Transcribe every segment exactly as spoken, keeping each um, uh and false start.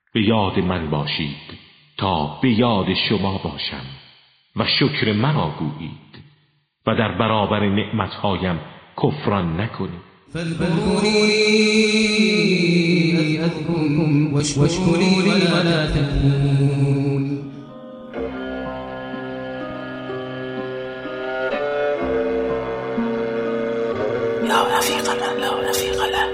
به یاد من باشید تا به یاد شما باشم و شکر مرا گویید و در برابر نعمتهایم کفران نکنید. فاذكروني أذكركم واشكروا لي ولا تكفرون. لا رفيق من لا رفيق له.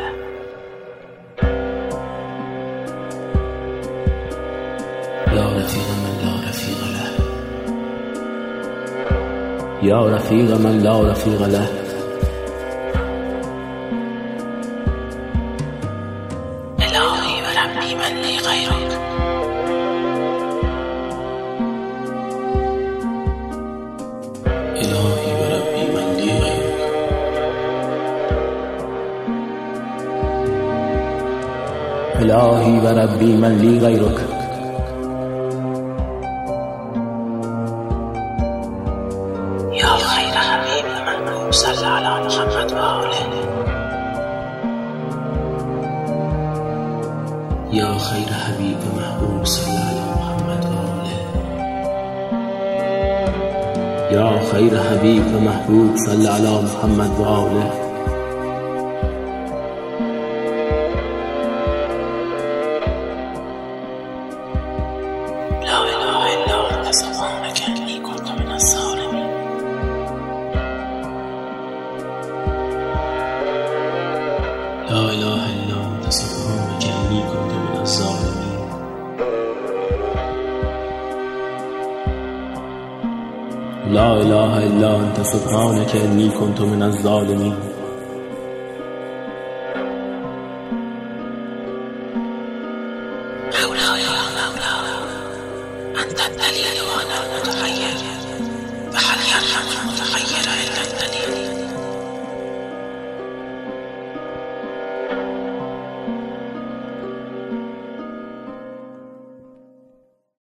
لا رفيق من لا رفيق له. يا رفيق من لا رفيق له. إلهي وربي من لي غيرك. إلهي وربي من لي غيرك. إلهي وربي من لي غيرك. يا خير حبيب من صلى على محمد وآله. يا خير حبيب محبوب صلى على محمد وآله. يا خير حبيب محبوب صلى على محمد وآله. لا إله إلا أنت سبحانك إني كنت من الظالمين. لا إله إلا أنت سبحانك إني كنت من الظالمين. لا إله إلا أنت سبحانك إني كنت من الظالمين. مولاي يا مولاي أنت الدليل وأنا المتحكم.